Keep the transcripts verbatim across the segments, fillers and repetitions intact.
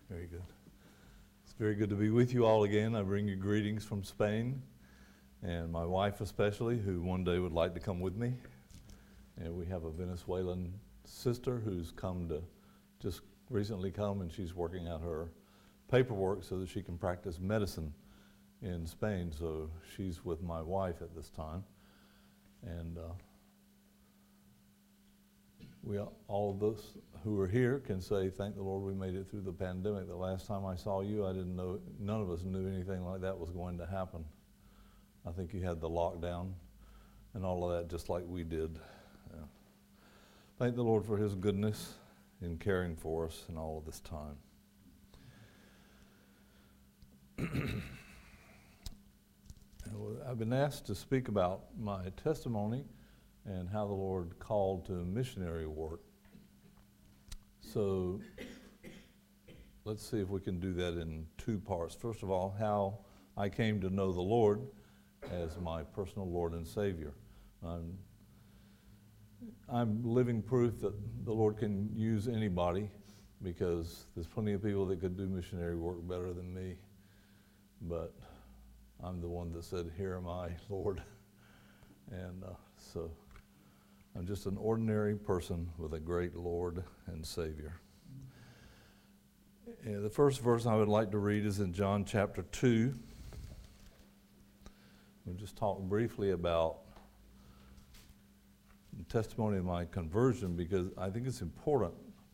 Very good. It's very good to be with you all again. I bring you greetings from Spain, and my wife especially, who one day would like to come with me. And we have a Venezuelan sister who's come to, just recently come, and she's working out her paperwork so that she can practice medicine in Spain. So she's with my wife at this time. And uh, we all of us who are here can say, thank the Lord we made it through the pandemic. The last time I saw you, I didn't know, none of us knew anything like that was going to happen. I think you had the lockdown and all of that just like we did. Yeah. Thank the Lord for His goodness in caring for us in all of this time. I've been asked to speak about my testimony and how the Lord called to missionary work. So let's see if we can do that in two parts. First of all, how I came to know the Lord as my personal Lord and Savior. I'm, I'm living proof that the Lord can use anybody, because there's plenty of people that could do missionary work better than me. But I'm the one that said, "Here am I, Lord." And uh, so I'm just an ordinary person with a great Lord and Savior. And the first verse I would like to read is in John chapter two. We'll just talk briefly about the testimony of my conversion, because I think it's important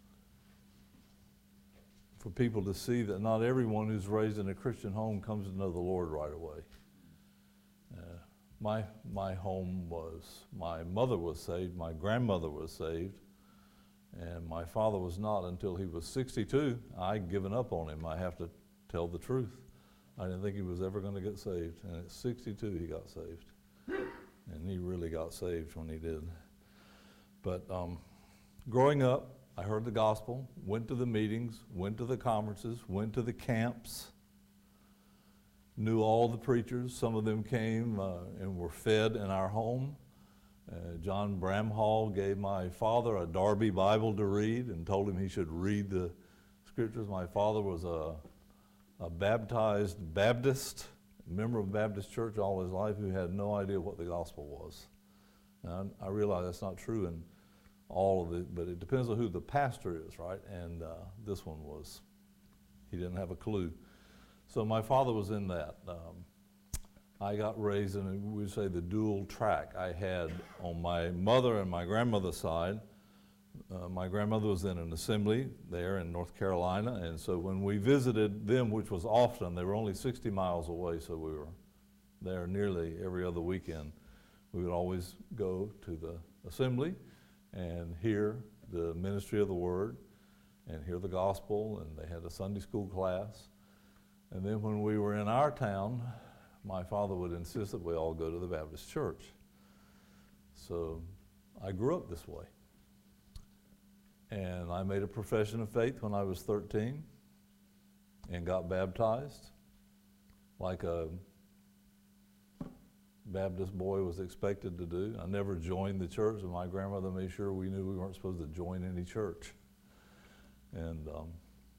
for people to see that not everyone who's raised in a Christian home comes to know the Lord right away. Uh, my my home was, my mother was saved, my grandmother was saved, and my father was not until he was sixty-two. I'd given up on him, I have to tell the truth. I didn't think he was ever going to get saved, and at sixty-two he got saved. And he really got saved when he did. But um, growing up, I heard the gospel, went to the meetings, went to the conferences, went to the camps, knew all the preachers. Some of them came uh, and were fed in our home. Uh, John Bramhall gave my father a Darby Bible to read and told him he should read the scriptures. My father was a, a baptized Baptist, member of Baptist church all his life, who had no idea what the gospel was. And I, I realize that's not true in all of it, but it depends on who the pastor is, right? And uh, this one was, he didn't have a clue. So my father was in that. Um, I got raised in, we would say, the dual track. I had on my mother and my grandmother's side, uh, my grandmother was in an assembly there in North Carolina, and so when we visited them, which was often, they were only sixty miles away, so we were there nearly every other weekend. We would always go to the assembly and hear the ministry of the word and hear the gospel, and they had a Sunday school class. And then when we were in our town, my father would insist that we all go to the Baptist church. So I grew up this way. And I made a profession of faith when I was thirteen and got baptized like a Baptist boy was expected to do. I never joined the church, and my grandmother made sure we knew we weren't supposed to join any church. And um,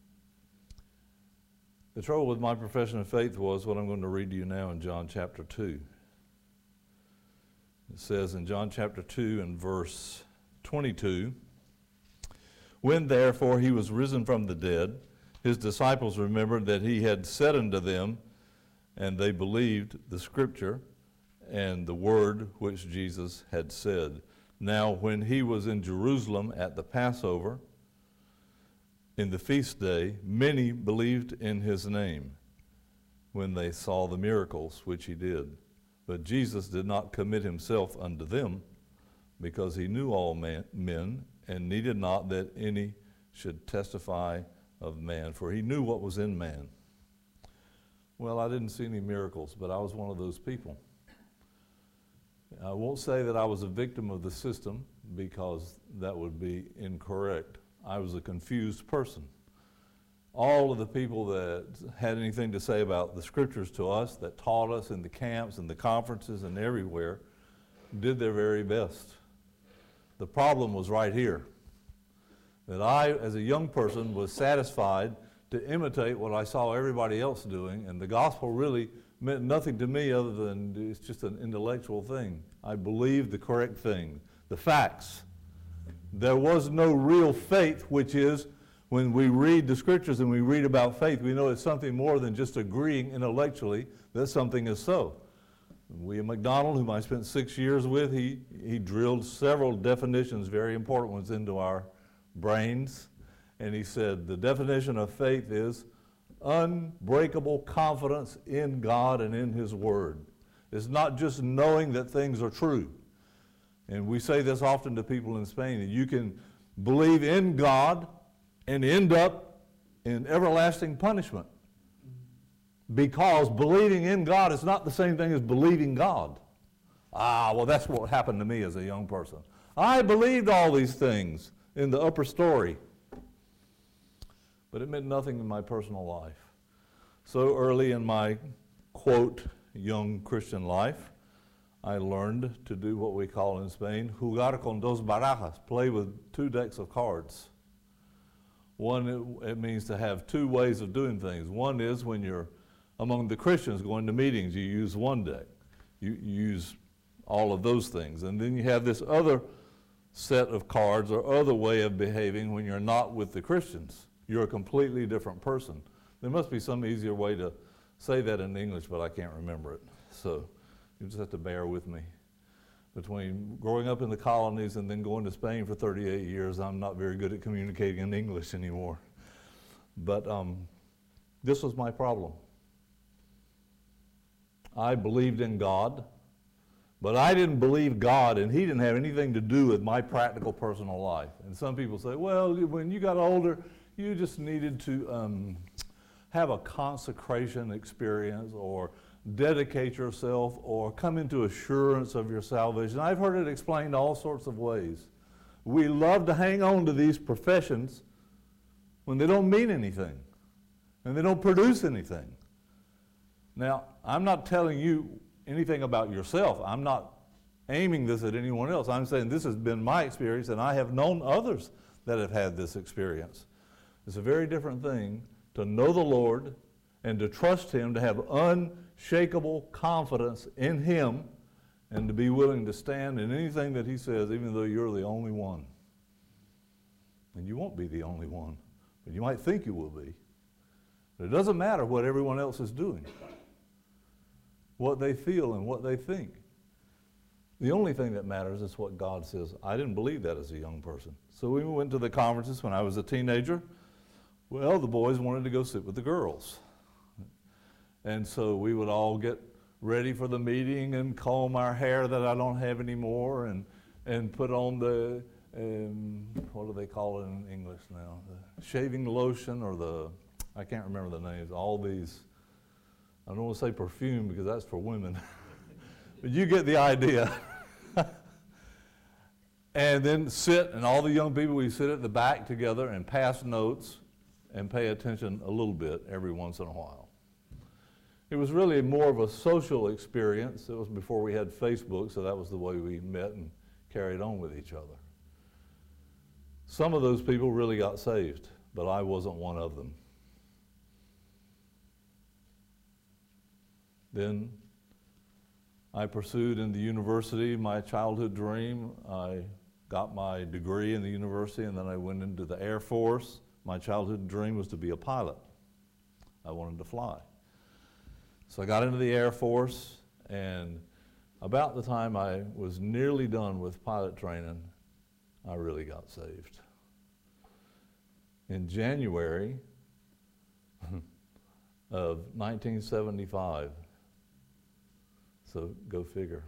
the trouble with my profession of faith was what I'm going to read to you now in John chapter two. It says in John chapter two and verse twenty-two, "When therefore he was risen from the dead, his disciples remembered that he had said unto them, and they believed the scripture and the word which Jesus had said. Now when he was in Jerusalem at the Passover, in the feast day, many believed in his name when they saw the miracles which he did. But Jesus did not commit himself unto them, because he knew all man, men, and needed not that any should testify of man, for he knew what was in man." Well, I didn't see any miracles, but I was one of those people. I won't say that I was a victim of the system, because that would be incorrect. I was a confused person. All of the people that had anything to say about the scriptures to us, that taught us in the camps and the conferences and everywhere, did their very best. The problem was right here, that I, as a young person, was satisfied to imitate what I saw everybody else doing, and the gospel really meant nothing to me other than it's just an intellectual thing. I believed the correct thing, the facts. There was no real faith, which is when we read the scriptures and we read about faith, we know it's something more than just agreeing intellectually that something is so. William MacDonald, whom I spent six years with, he, he drilled several definitions, very important ones, into our brains. And he said the definition of faith is unbreakable confidence in God and in His Word. It's not just knowing that things are true. And we say this often to people in Spain, that you can believe in God and end up in everlasting punishment. Because believing in God is not the same thing as believing God. Ah, well, that's what happened to me as a young person. I believed all these things in the upper story, but it meant nothing in my personal life. So early in my, quote, young Christian life, I learned to do what we call in Spain, jugar con dos barajas, play with two decks of cards. One, it, it means to have two ways of doing things. One is when you're among the Christians going to meetings, you use one deck. You, you use all of those things. And then you have this other set of cards or other way of behaving when you're not with the Christians. You're a completely different person. There must be some easier way to say that in English, but I can't remember it. So you just have to bear with me. Between growing up in the colonies and then going to Spain for thirty-eight years, I'm not very good at communicating in English anymore. But um, this was my problem. I believed in God, but I didn't believe God, and He didn't have anything to do with my practical personal life. And some people say, well, when you got older, you just needed to um, have a consecration experience or dedicate yourself or come into assurance of your salvation. I've heard it explained all sorts of ways. We love to hang on to these professions when they don't mean anything and they don't produce anything. Now, I'm not telling you anything about yourself. I'm not aiming this at anyone else. I'm saying this has been my experience, and I have known others that have had this experience. It's a very different thing to know the Lord and to trust Him, to have unshakable confidence in Him, and to be willing to stand in anything that He says, even though you're the only one. And you won't be the only one, but you might think you will be. But it doesn't matter what everyone else is doing, what they feel and what they think. The only thing that matters is what God says. I didn't believe that as a young person. So we went to the conferences when I was a teenager. Well, the boys wanted to go sit with the girls. And so we would all get ready for the meeting and comb our hair that I don't have anymore and, and put on the, um, what do they call it in English now? The shaving lotion or the, I can't remember the names, all these. I don't want to say perfume because that's for women, but you get the idea. And then sit, and all the young people, we sit at the back together and pass notes and pay attention a little bit every once in a while. It was really more of a social experience. It was before we had Facebook, so that was the way we met and carried on with each other. Some of those people really got saved, but I wasn't one of them. Then I pursued in the university my childhood dream. I got my degree in the university, and then I went into the Air Force. My childhood dream was to be a pilot. I wanted to fly. So I got into the Air Force, and about the time I was nearly done with pilot training, I really got saved. In January of nineteen seventy-five, so go figure.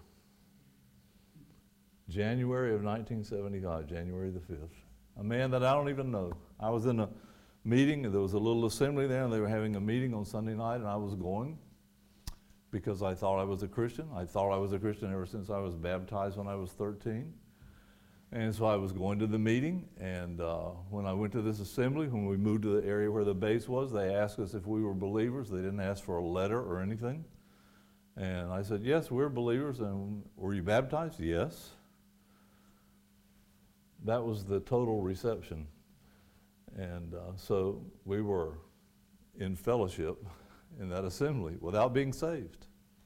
January of nineteen seventy-five, January the fifth. A man that I don't even know. I was in a meeting, there was a little assembly there, and they were having a meeting on Sunday night, and I was going because I thought I was a Christian. I thought I was a Christian ever since I was baptized when I was thirteen. And so I was going to the meeting, and uh, when I went to this assembly, when we moved to the area where the base was, they asked us if we were believers. They didn't ask for a letter or anything. And I said, yes, we're believers. And were you baptized? Yes. That was the total reception. And uh, so we were in fellowship in that assembly without being saved.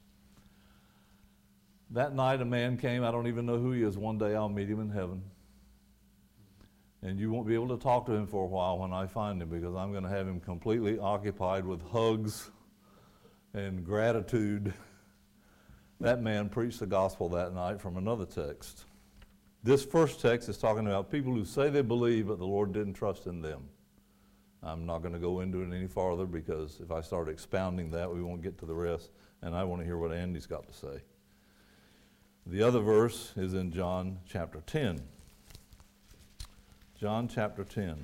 That night a man came, I don't even know who he is. One day I'll meet him in heaven. And you won't be able to talk to him for a while when I find him, because I'm going to have him completely occupied with hugs and gratitude. That man preached the gospel that night from another text. This first text is talking about people who say they believe, but the Lord didn't trust in them. I'm not going to go into it any farther, because if I start expounding that, we won't get to the rest, and I want to hear what Andy's got to say. The other verse is in John chapter ten. John chapter ten.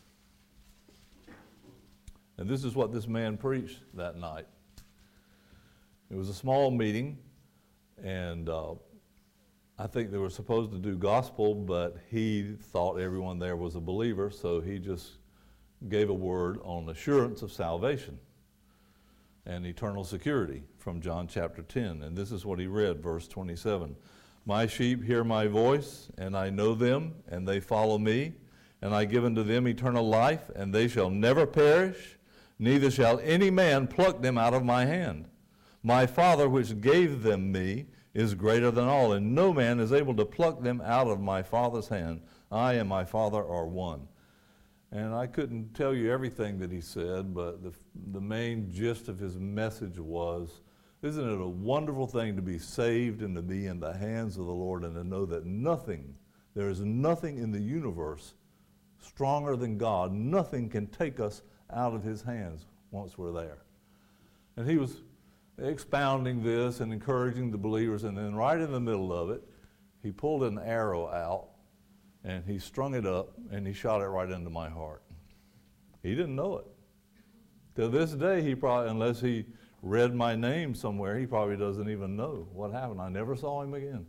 And this is what this man preached that night. It was a small meeting, and uh, I think they were supposed to do gospel, but he thought everyone there was a believer, so he just gave a word on assurance of salvation and eternal security from John chapter ten. And this is what he read, verse twenty-seven. My sheep hear my voice, and I know them, and they follow me, and I give unto them eternal life, and they shall never perish, neither shall any man pluck them out of my hand. My Father which gave them me is greater than all, and no man is able to pluck them out of my Father's hand. I and my Father are one. And I couldn't tell you everything that he said, but the, the main gist of his message was, isn't it a wonderful thing to be saved and to be in the hands of the Lord, and to know that nothing, there is nothing in the universe stronger than God. Nothing can take us out of his hands once we're there. And he was expounding this and encouraging the believers, and then right in the middle of it, he pulled an arrow out, and he strung it up, and he shot it right into my heart. He didn't know it. To this day, he probably, unless he read my name somewhere, he probably doesn't even know what happened. I never saw him again.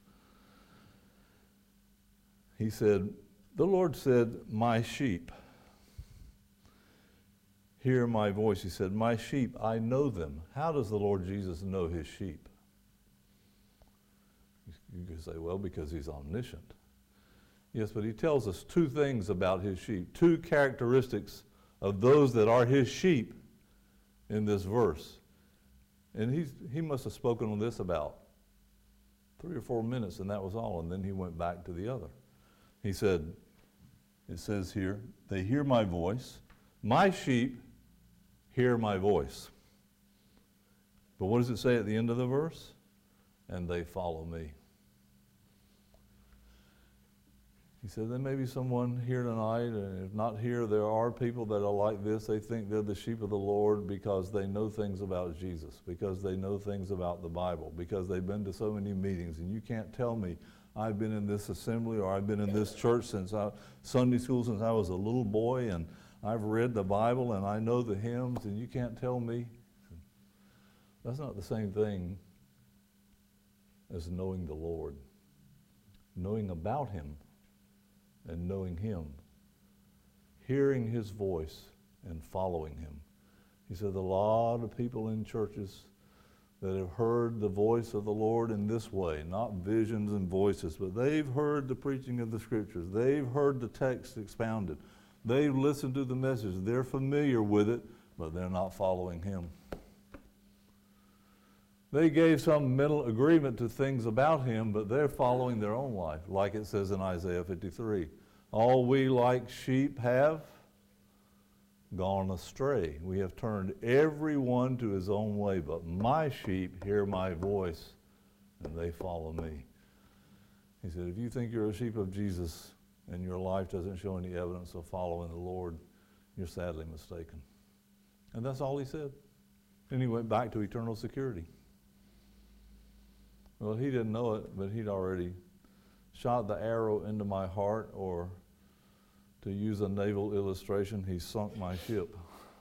He said, the Lord said, my sheep hear my voice. He said, my sheep, I know them. How does the Lord Jesus know his sheep? You could say, well, because he's omniscient. Yes, but he tells us two things about his sheep, two characteristics of those that are his sheep in this verse. And he's, he must have spoken on this about three or four minutes, and that was all, and then he went back to the other. He said, it says here, they hear my voice. My sheep hear my voice. But what does it say at the end of the verse? And they follow me. He said, there may be someone here tonight, and if not here, there are people that are like this. They think they're the sheep of the Lord because they know things about Jesus, because they know things about the Bible, because they've been to so many meetings. And you can't tell me, I've been in this assembly or I've been in this church since I, Sunday school since I was a little boy, and I've read the Bible and I know the hymns, and you can't tell me. That's not the same thing as knowing the Lord, knowing about him and knowing him, hearing his voice and following him. He said a lot of people in churches that have heard the voice of the Lord in this way, not visions and voices, but they've heard the preaching of the scriptures. They've heard the text expounded. They've listened to the message. They're familiar with it, but they're not following him. They gave some mental agreement to things about him, but they're following their own life, like it says in Isaiah fifty-three. All we like sheep have gone astray. We have turned every one to his own way, but my sheep hear my voice, and they follow me. He said, if you think you're a sheep of Jesus and your life doesn't show any evidence of following the Lord, you're sadly mistaken. And that's all he said. And he went back to eternal security. Well, he didn't know it, but he'd already shot the arrow into my heart, or to use a naval illustration, he sunk my ship.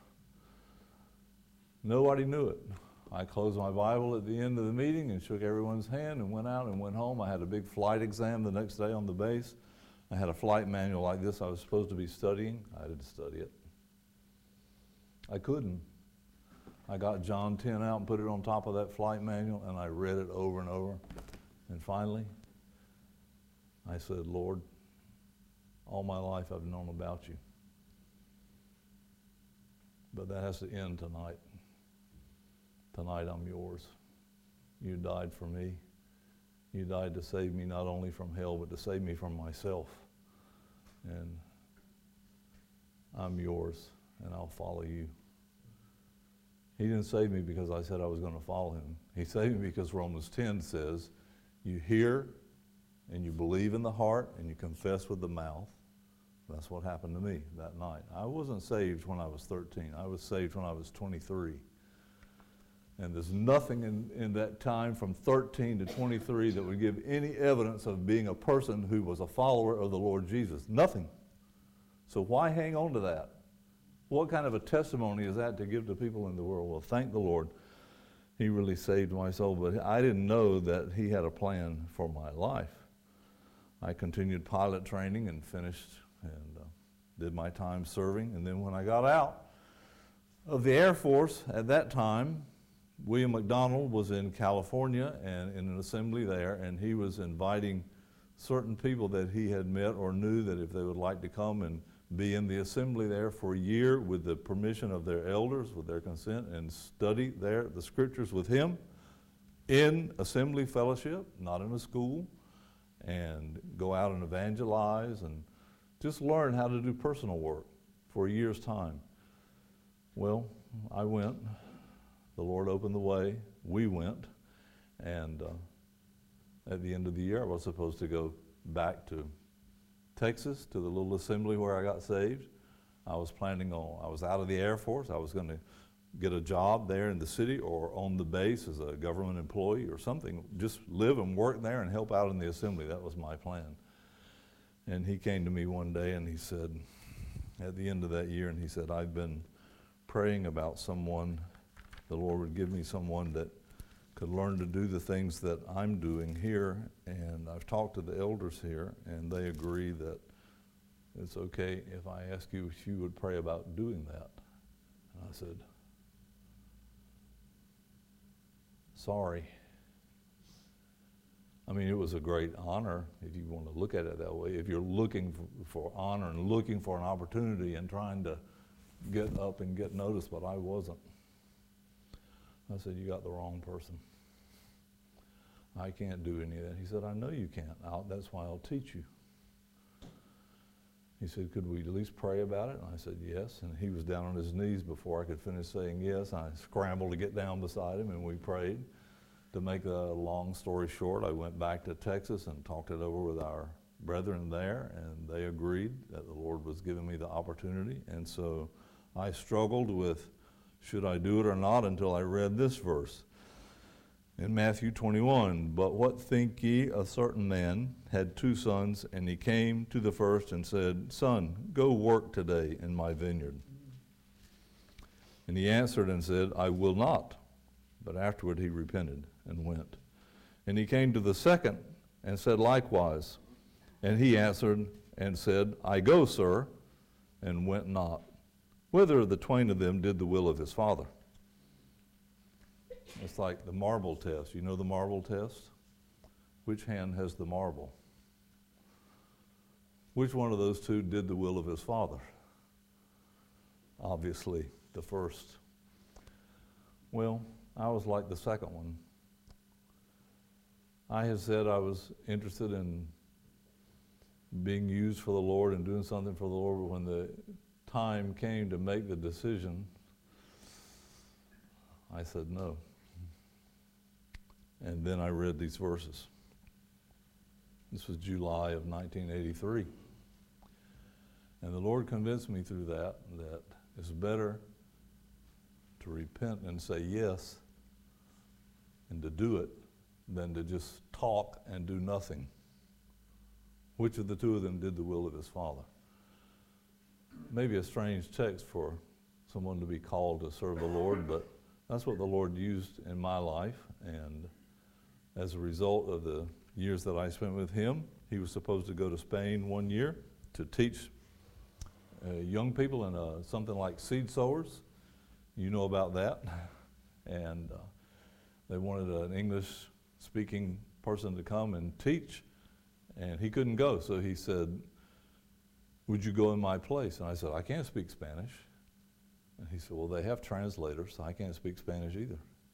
Nobody knew it. I closed my Bible at the end of the meeting and shook everyone's hand and went out and went home. I had a big flight exam the next day on the base. I had a flight manual like this I was supposed to be studying. I didn't study it. I couldn't. I got John ten out and put it on top of that flight manual, and I read it over and over. And finally, I said, Lord, all my life I've known about you. But that has to end tonight. Tonight I'm yours. You died for me. You died to save me not only from hell, but to save me from myself. And I'm yours, and I'll follow you. He didn't save me because I said I was going to follow him. He saved me because Romans ten says, you hear and you believe in the heart and you confess with the mouth. That's what happened to me that night. I wasn't saved when I was thirteen. I was saved when I was twenty-three. And there's nothing in, in that time from thirteen to twenty-three that would give any evidence of being a person who was a follower of the Lord Jesus. Nothing. So why hang on to that? What kind of a testimony is that to give to people in the world? Well, thank the Lord. He really saved my soul, but I didn't know that he had a plan for my life. I continued pilot training and finished and uh, did my time serving. And then when I got out of the Air Force at that time, William McDonald was in California and in an assembly there, and he was inviting certain people that he had met or knew that if they would like to come and be in the assembly there for a year with the permission of their elders, with their consent, and study there the scriptures with him in assembly fellowship, not in a school, and go out and evangelize and just learn how to do personal work for a year's time. Well, I went. The Lord opened the way. We went. And uh, at the end of the year, I was supposed to go back to Texas, to the little assembly where I got saved. I was planning on, I was out of the Air Force. I was going to get a job there in the city or on the base as a government employee or something. Just live and work there and help out in the assembly. That was my plan. And he came to me one day and he said, at the end of that year, and he said, I've been praying about someone. The Lord would give me someone that could learn to do the things that I'm doing here, and I've talked to the elders here, and they agree that it's okay if I ask you if you would pray about doing that. And I said, sorry. I mean, it was a great honor, if you want to look at it that way. If you're looking for, for honor and looking for an opportunity and trying to get up and get noticed, but I wasn't. I said, you got the wrong person. I can't do any of that. He said, I know you can't. I'll, that's why I'll teach you. He said, could we at least pray about it? And I said, yes. And he was down on his knees before I could finish saying yes. I scrambled to get down beside him, and we prayed. To make a long story short, I went back to Texas and talked it over with our brethren there, and they agreed that the Lord was giving me the opportunity. And so I struggled with, should I do it or not, until I read this verse in Matthew twenty-one. But what think ye, a certain man had two sons, and he came to the first and said, Son, go work today in my vineyard. And he answered and said, I will not. But afterward he repented and went. And he came to the second and said likewise. And he answered and said, I go, sir, and went not. Whether of the twain of them did the will of his father? It's like the marble test. You know the marble test? Which hand has the marble? Which one of those two did the will of his father? Obviously, the first. Well, I was like the second one. I had said I was interested in being used for the Lord and doing something for the Lord, but when the time came to make the decision, I said no. And then I read these verses. This was July of nineteen eighty-three. And the Lord convinced me through that that it's better to repent and say yes and to do it than to just talk and do nothing. Which of the two of them did the will of his father? Maybe a strange text for someone to be called to serve the Lord, but that's what the Lord used in my life. And as a result of the years that I spent with him, he was supposed to go to Spain one year to teach uh, young people in a, something like seed sowers. You know about that. And uh, they wanted an English-speaking person to come and teach, and he couldn't go. So he said, would you go in my place? And I said, I can't speak Spanish. And he said, well, they have translators. I can't speak Spanish either.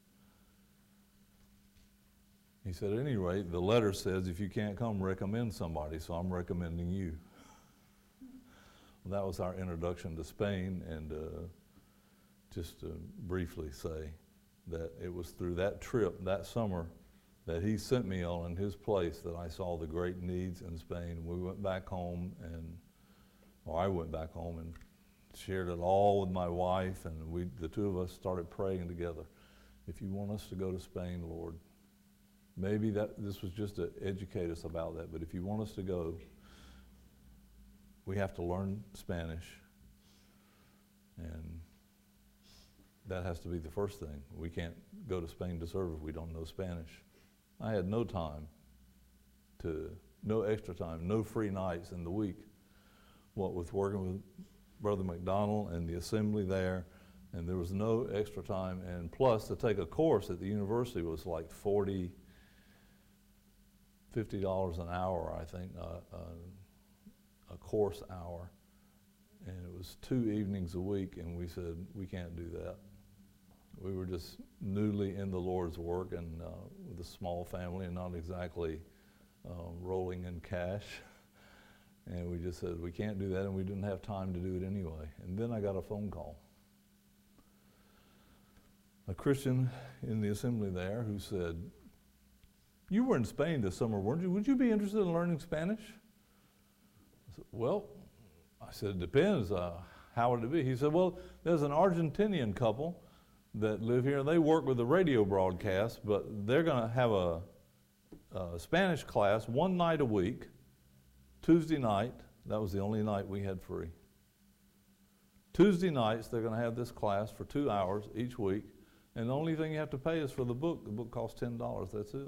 He said, at any rate, the letter says if you can't come, recommend somebody, so I'm recommending you. Well, that was our introduction to Spain, and uh, just to briefly say that it was through that trip that summer that he sent me on in his place that I saw the great needs in Spain. We went back home, and or I went back home and shared it all with my wife, and we, the two of us started praying together. If you want us to go to Spain, Lord, maybe that this was just to educate us about that, but if you want us to go, we have to learn Spanish, and that has to be the first thing. We can't go to Spain to serve if we don't know Spanish. I had no time to, no extra time, no free nights in the week. What with working with Brother McDonald and the assembly there, and there was no extra time, and plus to take a course at the university was like forty, fifty dollars an hour, I think, uh, uh, a course hour, and it was two evenings a week, and we said, we can't do that. We were just newly in the Lord's work and uh, with a small family and not exactly uh, rolling in cash. And we just said, we can't do that, and we didn't have time to do it anyway. And then I got a phone call. A Christian in the assembly there who said, you were in Spain this summer, weren't you? Would you be interested in learning Spanish? I said, well, I said, it depends. Uh, how would it be? He said, well, there's an Argentinian couple that live here. They work with the radio broadcast, but they're going to have a, a Spanish class one night a week, Tuesday night. That was the only night we had free. Tuesday nights, they're going to have this class for two hours each week, and the only thing you have to pay is for the book. The book costs ten dollars, that's it.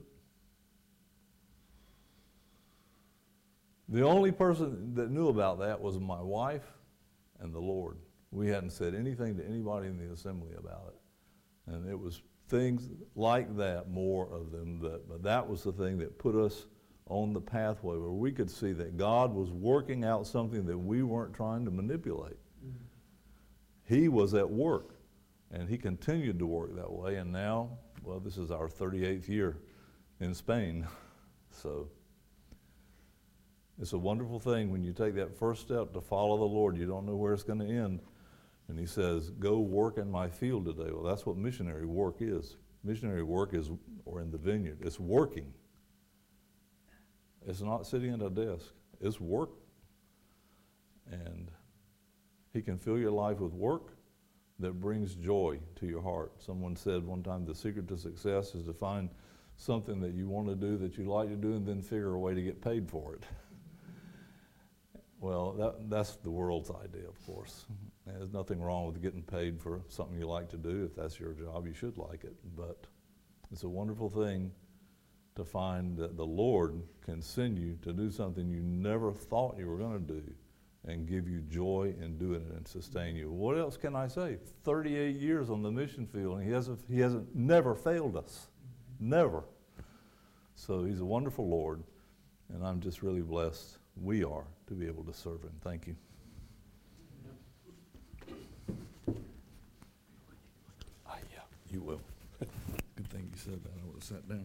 The only person that knew about that was my wife and the Lord. We hadn't said anything to anybody in the assembly about it. And it was things like that, more of them, that, but that was the thing that put us on the pathway where we could see that God was working out something that we weren't trying to manipulate. Mm-hmm. He was at work, and he continued to work that way, and now, well, this is our thirty-eighth year in Spain. So it's a wonderful thing when you take that first step to follow the Lord. You don't know where it's going to end. And he says, go work in my field today. Well, that's what missionary work is. Missionary work is, or in the vineyard, it's working. It's not sitting at a desk. It's work. And he can fill your life with work that brings joy to your heart. Someone said one time, the secret to success is to find something that you want to do, that you like to do, and then figure a way to get paid for it. Well, that, that's the world's idea, of course. There's nothing wrong with getting paid for something you like to do. If that's your job, you should like it. But it's a wonderful thing to find that the Lord can send you to do something you never thought you were going to do and give you joy in doing it and sustain you. What else can I say? thirty-eight years on the mission field, and he hasn't, he hasn't never failed us. Never. So he's a wonderful Lord, and I'm just really blessed we are to be able to serve him. Thank you. Ah, yeah, you will. Good thing you said that. I would have sat down.